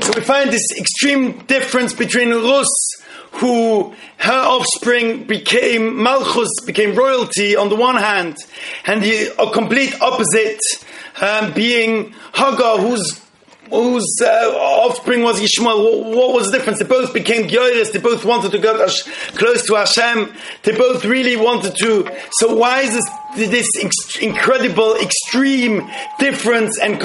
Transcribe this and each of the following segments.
So we find this extreme difference between Rus, who her offspring became Malchus, became royalty on the one hand, and the complete opposite being Hagar, whose offspring was Yishmael. What was the difference? They both became Gyoris. They both wanted to go close to Hashem. They both really wanted to. So why is this incredible, extreme difference and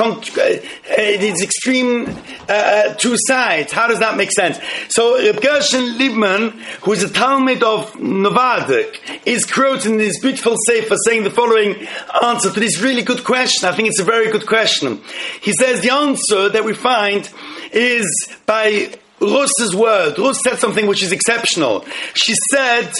these extreme two sides? How does that make sense? So Reb Gershon Liebman, who is a Talmud of Novardik, is quoted in this beautiful sefer saying the following answer to this really good question. I think it's a very good question. He says the answer that we find is by Rus's word. Rus said something which is exceptional. She said,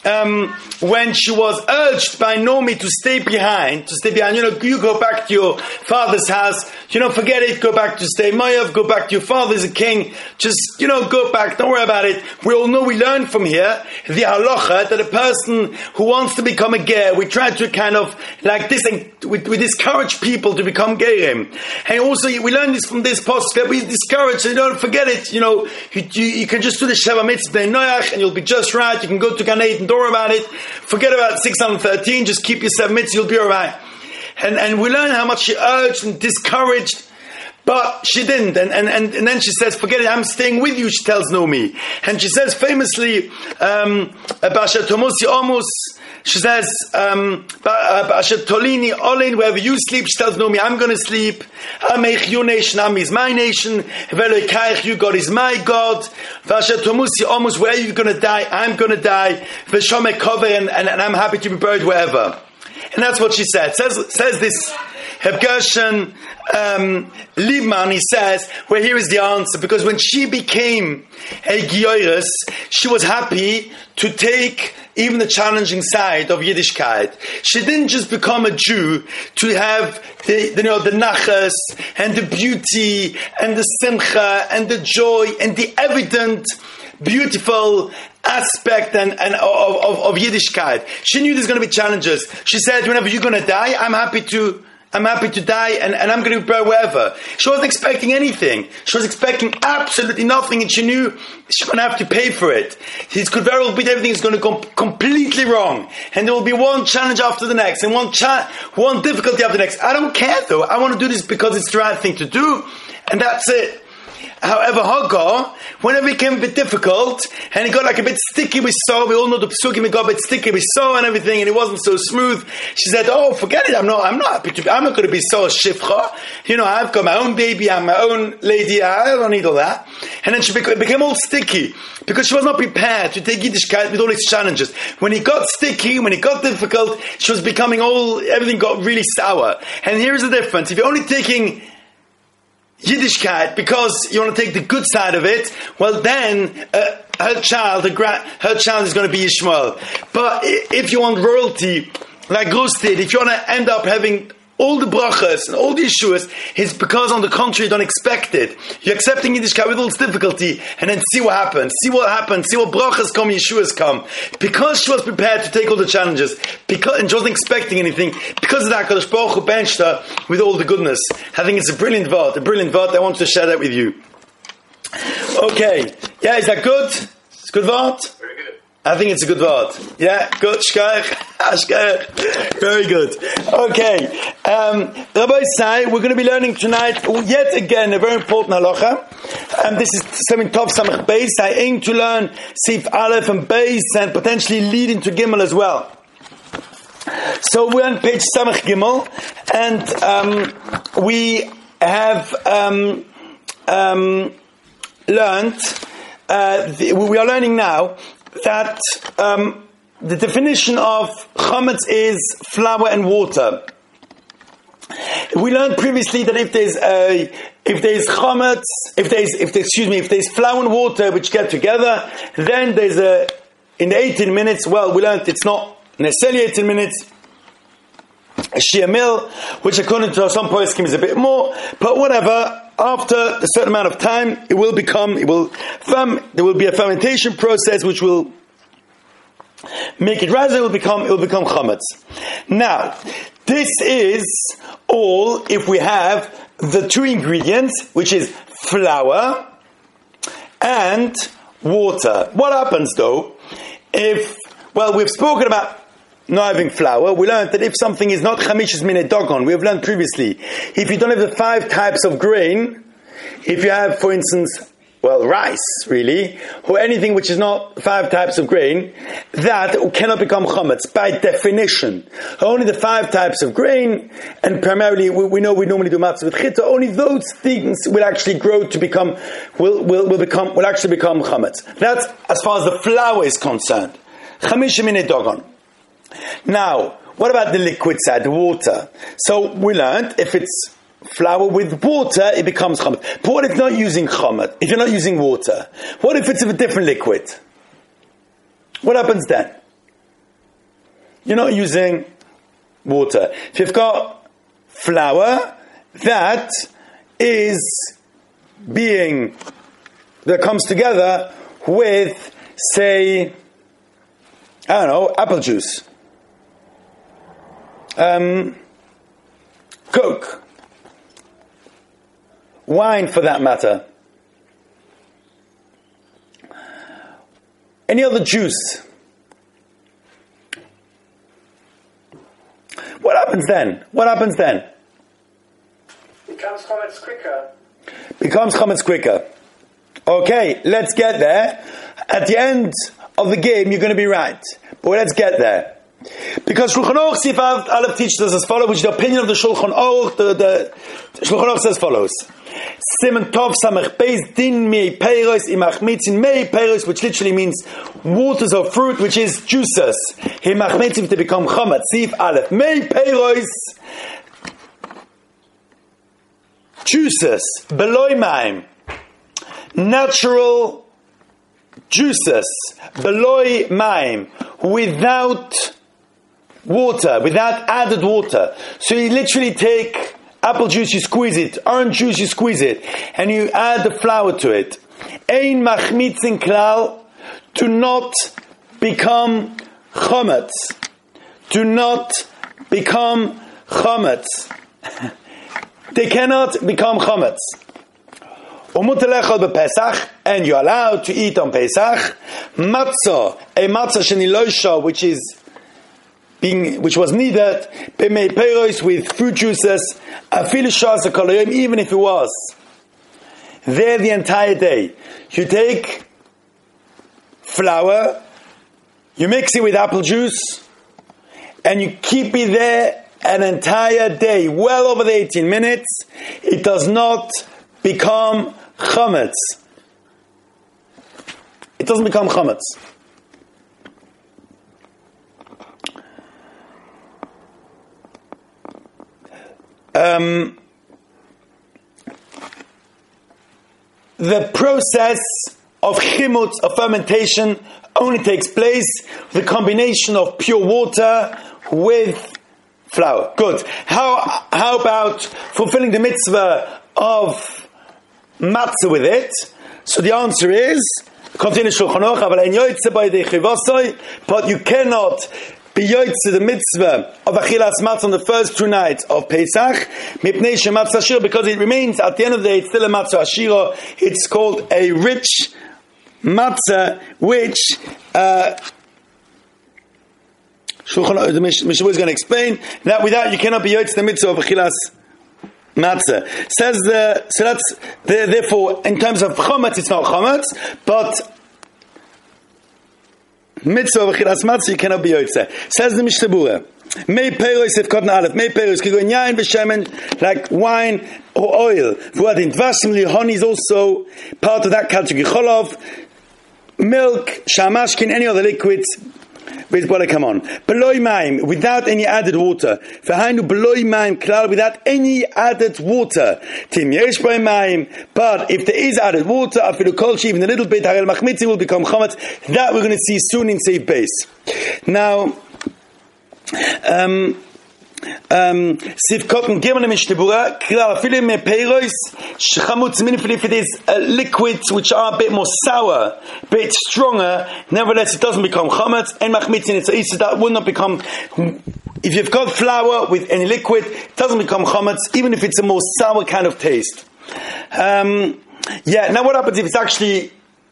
when she was urged by Naomi to stay behind, you go back to your father's house, forget it, go back to stay Moav, go back to your father's a king, just, go back, don't worry about it. We all know, we learn from here, the halacha, that a person who wants to become a ger, we try to kind of, like this, we discourage people to become gerim. And also, we learn this from this post, that we discourage, so don't forget it, you can just do the Sheva Mitzvah in Noach, and you'll be just right, you can go to Gan Eden, don't worry about it. Forget about 613. Just keep your 7 mitzvahs. You'll be all right. And we learn how much she urged and discouraged, but she didn't. And then she says, "Forget it. I'm staying with you." She tells Naomi, and she says famously, "Basha Tomosi Omus." She says, "Basha Tolini Olin." Wherever you sleep, she tells Naomi, "I'm going to sleep. Amech your nation, Am is my nation. Veloikaich, you God is my God. Basha Tomosi Omus. Where are you going to die? I'm going to die. Veshomek Kove, and I'm happy to be buried wherever." And that's what she said. Says this Reb Gershon Liebman, he says, well, here is the answer. Because when she became a Gioris, she was happy to take even the challenging side of Yiddishkeit. She didn't just become a Jew to have the nachas and the beauty and the simcha and the joy and the evident, beautiful aspect and of Yiddishkeit. She knew there's going to be challenges. She said, whenever you're going to die, I'm happy to die and I'm going to be buried wherever. She wasn't expecting anything. She was expecting absolutely nothing, and she knew she's going to have to pay for it. It could very well be that everything is going to go completely wrong, and there will be one challenge after the next, and one difficulty after the next. I don't care though. I want to do this because it's the right thing to do, and that's it. However, Hagar, whenever it became a bit difficult, and it got like a bit sticky with soul, we all know the psukim, it got a bit sticky with soul and everything, and it wasn't so smooth. She said, "Oh, forget it, I'm not going to be so shifcha. I've got my own baby, I'm my own lady, I don't need all that." And then it became all sticky, because she was not prepared to take Yiddishkeit with all its challenges. When it got sticky, when it got difficult, she was becoming everything got really sour. And here's the difference. If you're only taking Yiddishkeit because you want to take the good side of it, well then her child is going to be Yishmael. But if you want royalty like Rus did, if you want to end up having all the brachas and all the Yeshuas, it's because on the contrary you don't expect it. You're accepting Yiddishkeit with all its difficulty, and then see what happens. See what brachas come, Yeshuas come. Because she was prepared to take all the challenges, and she wasn't expecting anything, because of that, Kadosh Baruch Hu benched her with all the goodness. I think it's a brilliant vart. I want to share that with you. Okay. Yeah, is that good? It's a good vart? Very good. I think it's a good word. Yeah, good. Shkayach. Very good. Okay. Rabbi Sai, we're going to be learning tonight, yet again, a very important halacha. This is something Tov Samach Beis. I aim to learn Sif Aleph and Beis and potentially lead into Gimel as well. So we're on page Samach Gimel, and we have learned, we are learning now that the definition of chametz is flour and water. We learned previously that if there's flour and water which get together, then there's in the 18 minutes. Well, we learned it's not necessarily 18 minutes. A shia mil, which according to some poskim is a bit more, but whatever. After a certain amount of time, there will be a fermentation process which will make it rise. It will become chametz. Now, this is all if we have the two ingredients, which is flour and water. What happens though we've spoken about not having flour. We learned that if something is not chamishas minei dogon, we have learned previously, if you don't have the 5 types of grain, if you have, for instance, rice, really, or anything which is not 5 types of grain, that cannot become chametz by definition. Only the 5 types of grain, and primarily we know we normally do matzah with chita. Only those things will actually grow to become will actually become chametz. That's as far as the flour is concerned. Chamisha minei dogon. Now, what about the liquid side, the water? So we learned if it's flour with water, it becomes chametz. But what if not using chametz? If you're not using water, what if it's of a different liquid? What happens then? You're not using water. If you've got flour that comes together with, say, apple juice, Coke, wine for that matter, any other juice. What happens then? Becomes chametz quicker. Okay, let's get there. At the end of the game, you're going to be right. But let's get there. Because Shulchan Aruch Sif Aleph teaches us as follows, which is the opinion of the Shulchan Aruch. The Shulchan Aruch says as follows: Siman Tov Samech Beis Din Mei Peiros Imachmitzin Mei Peiros, which literally means waters of fruit, which is juices. Himachmitzin to become chametz. Sif Aleph Mei Peiros, juices, Beloi Maim, natural juices, Beloi Maim, without water, without added water. So you literally take apple juice, you squeeze it, orange juice, you squeeze it, and you add the flour to it. Ein machmitzin klal, do not become chametz. Do not become chametz. They cannot become chametz. And you're allowed to eat on Pesach matzah, a matzah shenilosha, which was needed, b'mei peiros, with fruit juices, afilu shas kol, even if it was there the entire day. You take flour, you mix it with apple juice, and you keep it there an entire day, well over the 18 minutes. It does not become chametz. It doesn't become chametz. The process of chimutz, of fermentation, only takes place with a combination of pure water with flour. Good. How about fulfilling the mitzvah of matzah with it? So the answer is, continue Shulchan Aruch, but you cannot be yotzei the mitzvah of achilas matzah on the first 2 nights of Pesach, mipnei shematzah ashira, because it remains at the end of the day, it's still a matzah ashira. It's called a rich matzah, which the Mishnah is going to explain that without you cannot be yotzei the mitzvah of achilas matzah. Says so that's therefore in terms of chametz, it's not chametz, but mitzvah of achilas matzah you cannot be yotzei. Says the Mishnah Berurah, Mei peiros if cotton aleph, Mei peiros can go in yain v'shemen, like wine or oil. V'adin dvashim lihon is also part of that category. Cholov, milk, shamashkin, any other liquids. Come on. Beloi maim, without any added water. V'hainu beloi maim klal, without any added water. Tim yesh boi maim, but if there is added water, afilu kolshi, even a little bit, harel machmitzi will become chametz. That we're going to see soon in Seif Beis. Now, Sivkot Gimel Mishnah Berurah, klal afilu me peiros shechamutz min, if it is liquids which are a bit more sour, a bit stronger, nevertheless it doesn't become chametz, and machmitzin it's so that would not become. If you've got flour with any liquid, it doesn't become chametz, even if it's a more sour kind of taste. Now what happens if it's actually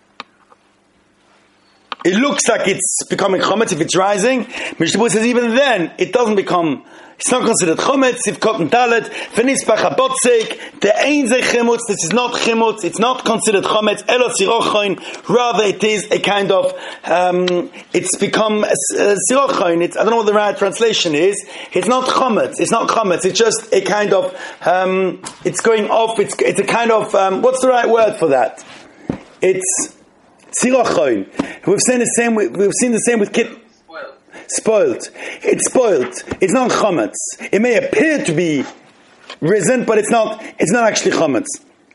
it looks like it's becoming chometz if it's rising. Mishnah Berurah says even then it doesn't become. It's not considered chometz. If cotton talet, v'nisbach habotzik, the ein ze chimutz. This is not chimutz. It's not considered chometz. Elo sirochain. Rather, it is a kind of. It's become sirochain. I don't know what the right translation is. It's not chometz. It's not chometz. It's just a kind of. It's going off. It's a kind of. What's the right word for that? It's sirochain. We've seen the same with kit. Spoiled. It's spoiled. It's not chametz. It may appear to be risen, but it's not. It's not actually chametz.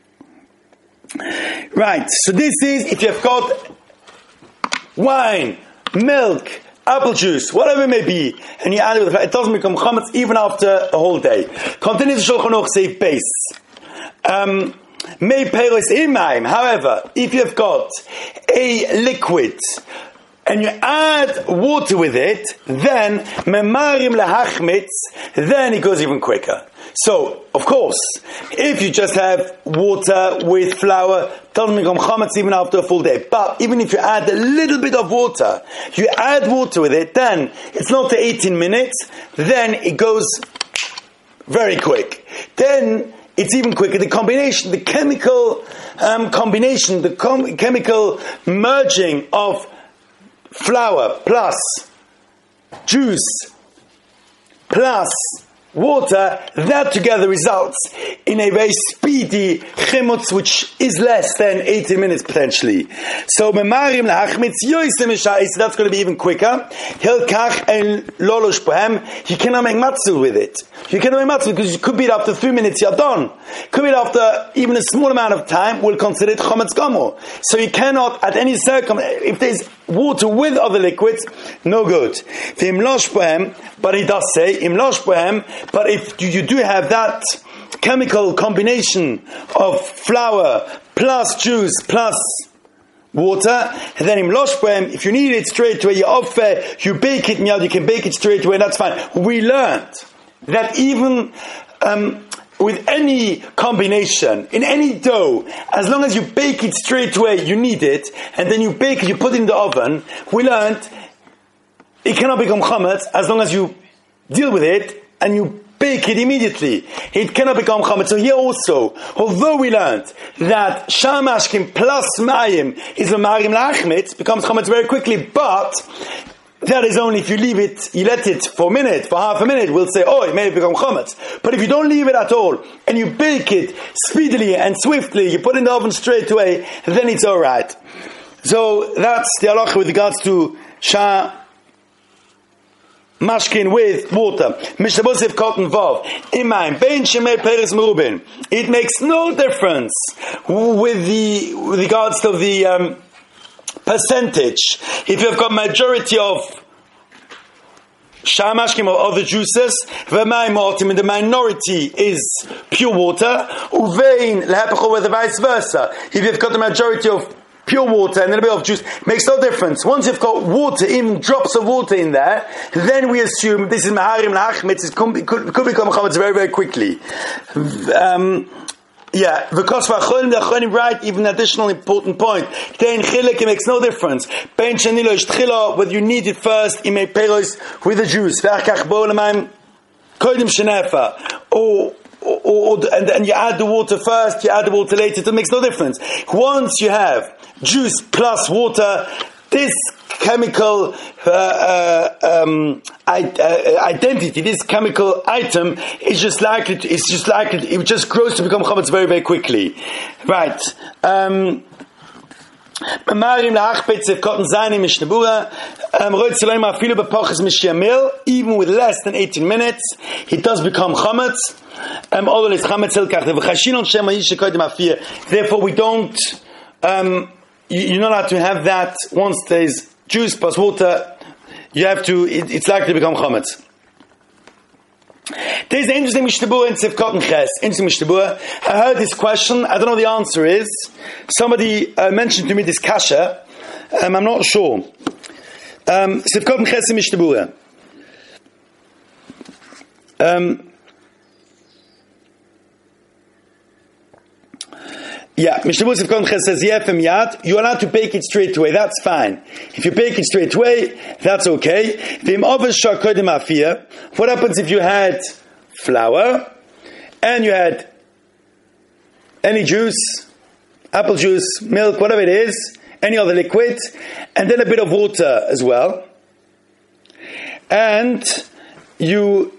Right. So this is if you've got wine, milk, apple juice, whatever it may be, and you add it with it doesn't become chametz even after a whole day. Continues the Shulchan Aruch say base. May peiros imayim. However, if you've got a liquid and you add water with it, then memarim lahachmitz, then it goes even quicker. So, of course, if you just have water with flour, it doesn't become chametz even after a full day. But even if you add a little bit of water, you add water with it, then it's not 18 minutes, then it goes very quick. Then it's even quicker. The combination, the chemical combination, the chemical merging of flour plus juice plus water, that together results in a very speedy chimutz, which is less than 18 minutes potentially. So memarim lahachmitz yoisem ishais, that's going to be even quicker. Hilkach and lolosh bohem, you cannot make matzah with it. You cannot make matzah because you could be it after 3 minutes, you're done. Could be it after even a small amount of time, we'll consider it chometz gomor. So you cannot, at any circumstance, if there's water with other liquids, no good. V'im losh bohem, but he does say, im losh bohem, but if you do have that chemical combination of flour plus juice plus water, and then im losh bohem, if you need it straight away, you bake it, you can bake it straight away, that's fine. We learned that even with any combination, in any dough, as long as you bake it straight away, you need it, and then you bake it, you put it in the oven, we learned it cannot become chametz as long as you deal with it and you bake it immediately. It cannot become chametz. So here also, although we learned that shamashkim plus mayim is a marim lachmitz, becomes chametz very quickly, but that is only if you leave it, you let it for a minute, for half a minute, we'll say, oh, it may have become chametz. But if you don't leave it at all, and you bake it speedily and swiftly, you put it in the oven straight away, then it's alright. So that's the halacha with regards to mashkin with water. Mishnah Berurah Sif cotton vav. Imayim bein shemei peres merubin. It makes no difference with regards to the percentage. If you've got majority of shamashkim or other juices, v'mayim motim, and the minority is pure water. Uvein lehepecho, with the vice versa. If you've got the majority of pure water and a little bit of juice, makes no difference. Once you've got water, even drops of water in there, then we assume this is maharim lahachmitz. It could become chametz very, very quickly. Because for Achronim right, even an additional important point. Tein chilek, it makes no difference. Bein shenilo ish tchila, whether you need it first, imei peros with the juice. Ve'achach bo l'mayim kodim shenefa. And you add the water first, you add the water later, it makes no difference. Once you have juice plus water, this chemical identity, this chemical item is just likely to, it just grows to become chametz very, very quickly. Right. Even with less than 18 minutes, it does become chametz. Therefore, we don't. You're not allowed to have that once there's juice plus water. You have to. It's likely to become chametz. There's an interesting Mishnah Berurah in Sivkot and Ches. Interesting Mishnah Berurah. I heard this question. I don't know what the answer is. Somebody mentioned to me this kasha. I'm not sure. Sivkot and Ches in Mishnah Berurah. Yeah, Mishnah Berurah Sivkot Ches says Yefem Yad. You're allowed to bake it straight away. That's fine. If you bake it straight away, that's okay. V'im Ovel Shar Kodim Afiyah. What happens if you had flour and you had any juice, apple juice, milk, whatever it is, any other liquid, and then a bit of water as well, and you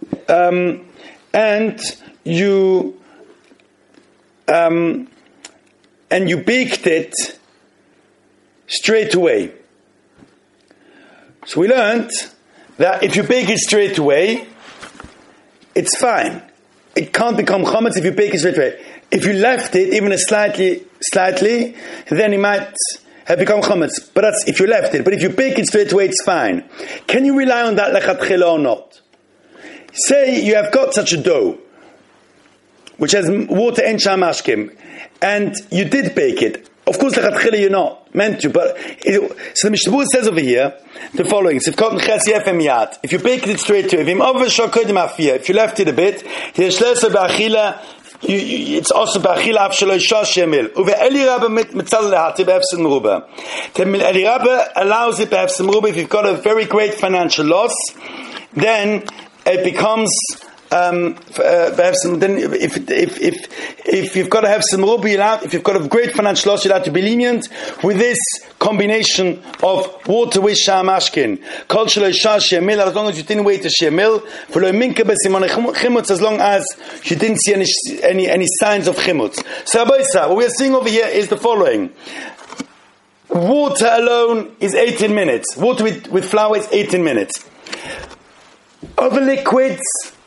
baked it straight away. So we learned that if you bake it straight away, it's fine. It can't become chametz if you bake it straight away. If you left it even slightly, then it might have become chametz. But that's if you left it. But if you bake it straight away, it's fine. Can you rely on that lechatchila or not? Say you have got such a dough, which has water and shamashkim, and you did bake it. Of course, lechatchila you're not meant to. But so the Mishnah Berurah says over here the following: if you bake it straight away, if you left it a bit, it's also ba'achila avshaloi shash yemil. Uve Eli Rabba mitzal lehati be'efsed meruba. Eli Rabba allows it be'efsed meruba. If you've got a very great financial loss, then it becomes then if you've got to have some rubi, if you've got a great financial loss, you're allowed to be lenient with this combination of water with shamashkin. Kol shelo shash yemil, as long as you didn't wait to shemil, v'lo minka b'simon chimutz, as long as you didn't see any signs of chimutz. So what we are seeing over here is the following. Water alone is 18 minutes. Water with flour is 18 minutes. Other liquids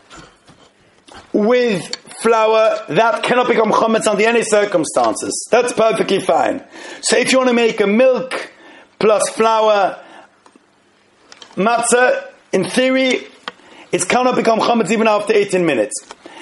with flour, that cannot become chametz under any circumstances. That's perfectly fine. So if you want to make a milk plus flour matzah, in theory, it cannot become chametz even after 18 minutes.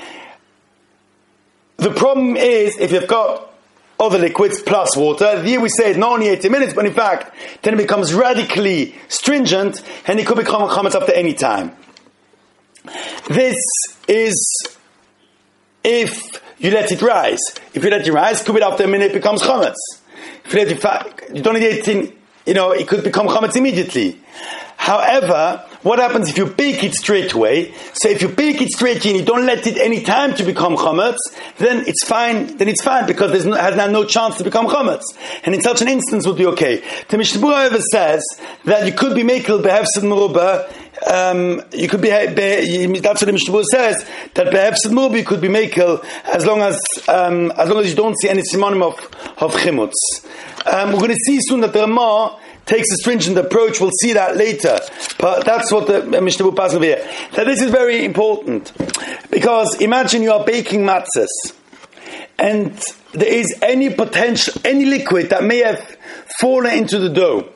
The problem is, if you've got other liquids plus water, here we say it's not only 18 minutes, but in fact, then it becomes radically stringent, and it could become chametz after any time. This is if you let it rise. If you let it rise, could be after a minute it becomes chametz. If you let it, you don't need 18, it could become chametz immediately. However, what happens if you bake it straight away? So if you bake it straight in, you don't let it any time to become chametz, then it's fine. Then it's fine because has now no chance to become chametz, and in such an instance would be okay. The Mishnah Berurah however says that you could be mekel behefsed meruba. You could be. That's what the Mishnah Berurah says, that behefsed meruba you could be mekel as long as you don't see any simonim of chimutz. We're going to see soon that the Ramah takes a stringent approach. We'll see that later. But that's what the Mishnah Berurah passes over here. Now this is very important, because imagine you are baking matzahs, and there is any liquid that may have fallen into the dough.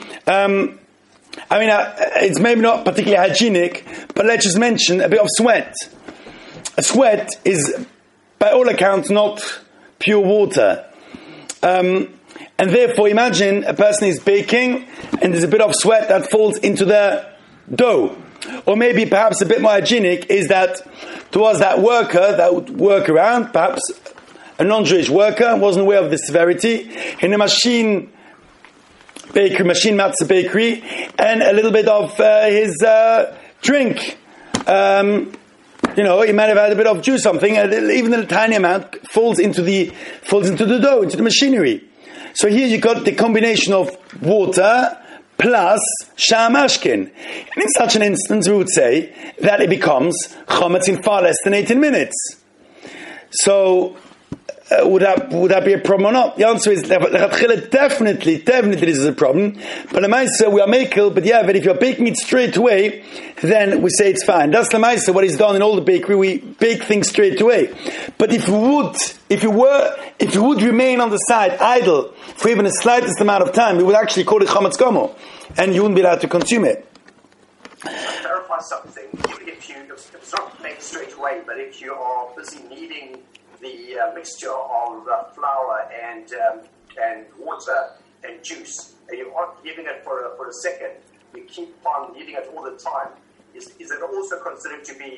It's maybe not particularly hygienic, but let's just mention a bit of sweat. A sweat is, by all accounts, not pure water. And therefore, imagine a person is baking and there's a bit of sweat that falls into the dough. Or maybe perhaps a bit more hygienic is that there was that worker that would work around, perhaps a non-Jewish worker, wasn't aware of the severity, in a machine matzah bakery, and a little bit of his drink. He might have had a bit of juice, something, even a tiny amount falls into the dough, into the machinery. So here you got the combination of water plus shamashkin. And in such an instance, we would say that it becomes chametz in far less than 18 minutes. So, would that be a problem or not? The answer is definitely this is a problem. But the Lemaisa, we are makel, but if you're baking it straight away, then we say it's fine. That's the Lemaisa, what is done in all the bakery, we bake things straight away. But if you would remain on the side idle for even the slightest amount of time, we would actually call it chametz gomo, and you wouldn't be allowed to consume it. Clarify something. If it's not made straight away, but if you are busy kneading the mixture of flour and water and juice, and you aren't kneading it for a second, you keep on kneading it all the time, is it also considered to be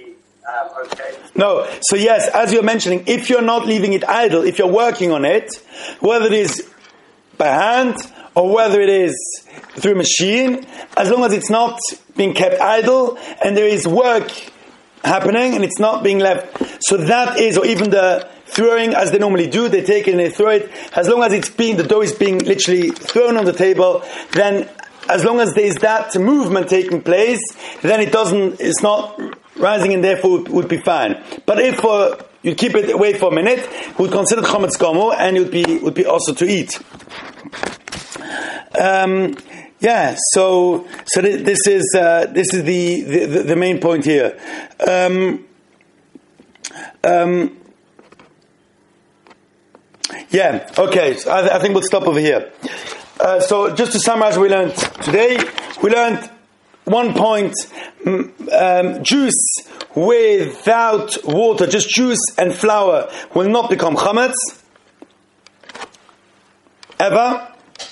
okay? No. So yes, as you're mentioning, if you're not leaving it idle, if you're working on it, whether it is by hand or whether it is through a machine, as long as it's not being kept idle and there is work happening and it's not being left. So that is, or even the throwing as they normally do, they take it and they throw it. As long as the dough is being literally thrown on the table, then as long as there is that movement taking place, then it's not rising and therefore would be fine. But if you keep it away for a minute, we would consider it chametz gomo and it would be also to eat. So this is the main point here. Okay. So I think we'll stop over here. So just to summarize, what we learned today. We learned 1 point: juice without water, just juice and flour, will not become chametz ever.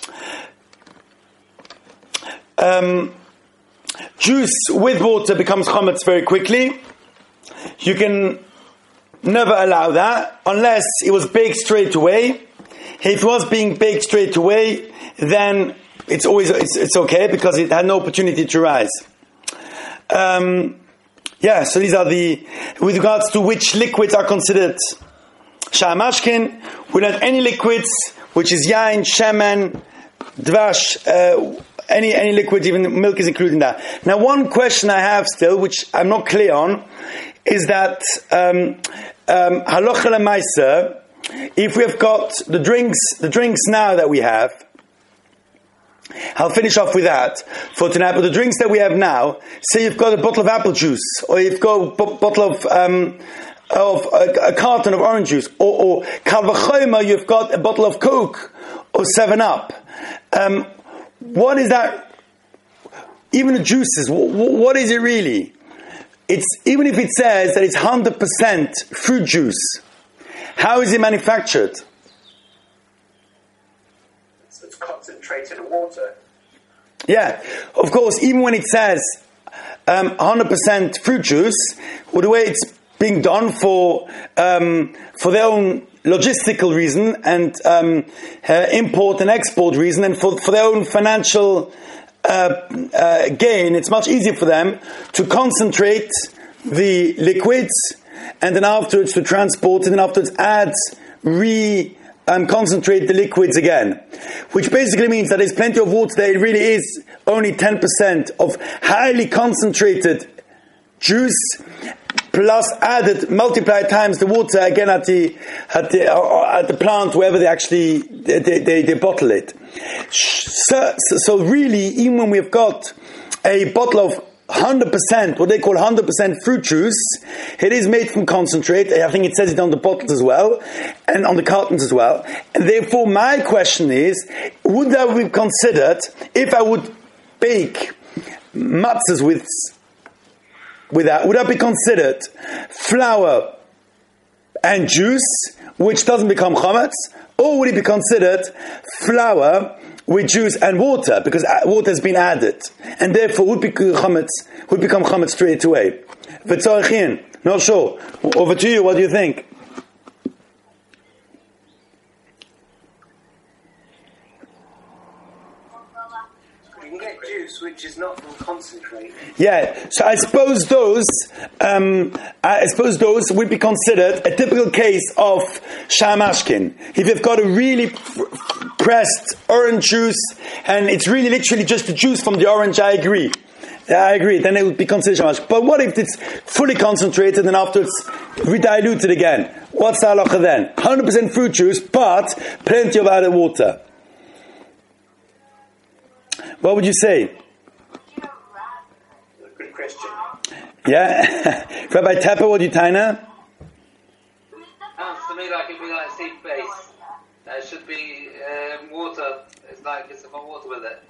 Juice with water becomes chametz very quickly. You can never allow that unless it was baked straight away. If it was being baked straight away, then it's okay because it had no opportunity to rise. So these are with regards to which liquids are considered sha'amashkin. We learned any liquids, which is yain, shemen, dvash, any liquid, even milk is included in that. Now, one question I have still, which I'm not clear on, is that halacha l'maisa, if we have got the drinks now that we have, I'll finish off with that for tonight. But the drinks that we have now, say you've got a bottle of apple juice, or you've got a bottle of a carton of orange juice, or kal v'chomer, you've got a bottle of Coke or 7-Up. What is that? Even the juices, what is it really? It's even if it says that it's 100% fruit juice, how is it manufactured? It's concentrated water. Yeah, of course. Even when it says 100% fruit juice, well, the way it's being done for their own logistical reason and import and export reason, and for their own financial gain, it's much easier for them to concentrate the liquids and then afterwards to transport it and afterwards concentrate the liquids again, which basically means that there's plenty of water there. It really is only 10% of highly concentrated juice, plus multiplied times the water again at the plant wherever they actually they bottle it. So really, even when we've got a bottle of 100%, what they call 100% fruit juice, it is made from concentrate. I think it says it on the bottles as well, and on the cartons as well. And therefore, my question is, would that be considered, if I would bake matzahs with that, would that be considered flour and juice, which doesn't become chametz, or would it be considered flour with juice and water, because water has been added, and therefore would become chametz straight away? V'tzorichin, not sure. Over to you. What do you think? You can get juice which is not from concentrate. Yeah, so I suppose those would be considered a typical case of sha'amashkin. If you've got a really pressed orange juice and it's really literally just the juice from the orange, I agree. Then it would be considered sha'amashkin. But what if it's fully concentrated and afterwards rediluted again? What's the halacha then? 100% fruit juice, but plenty of added water. What would you say? Good question. Yeah? Rabbi Tepper, what do you Taina? Sounds to me like it'd be like seed base. There should be water. It's like it's some water with it.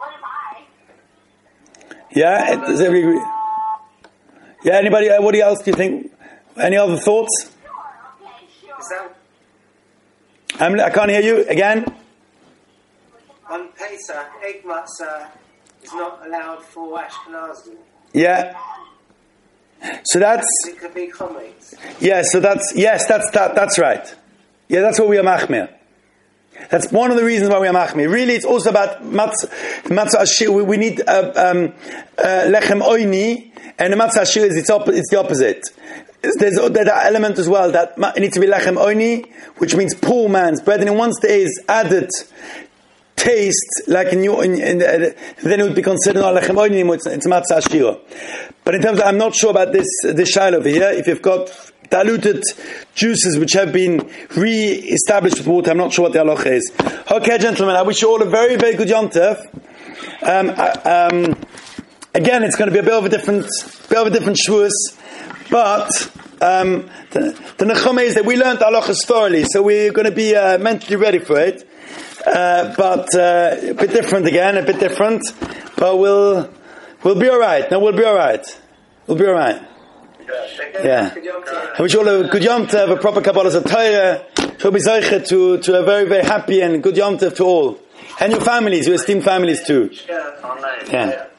Yeah? Does everybody agree? Yeah, anybody, what else do you think? Any other thoughts? I can't hear you. Again? On Pesach, egg matzah is not allowed for Ashkenazim. Yeah. So that's It could be chametz. that's right. Yeah, that's what we are machmir. That's one of the reasons why we are machmir. Really, it's also about matzah ashir. We need lechem oini, and the matzah ashir is it's the opposite. There's that element as well that it needs to be lechem oini, which means poor man's bread, and in one there is added taste, like then it would be considered not lechem oini anymore. It's matzah ashir. But in terms of, I'm not sure about this shaila over here. If you've got diluted juices which have been re-established with water, I'm not sure what the halacha is. Okay, gentlemen, I wish you all a very, very good Yom Tov. Again, it's going to be a bit of a different shvuas, but the nechama is that we learned halachas thoroughly, so we're going to be mentally ready for it. But a bit different again, but we'll be all right. No, we'll be all right. We'll be all right. Yeah. I wish you all a good Yom Tov, a proper Kabbalah Torah. We'll be zeicha to a very, very happy and good Yom Tov to all. And your families, your esteemed families too. Yeah.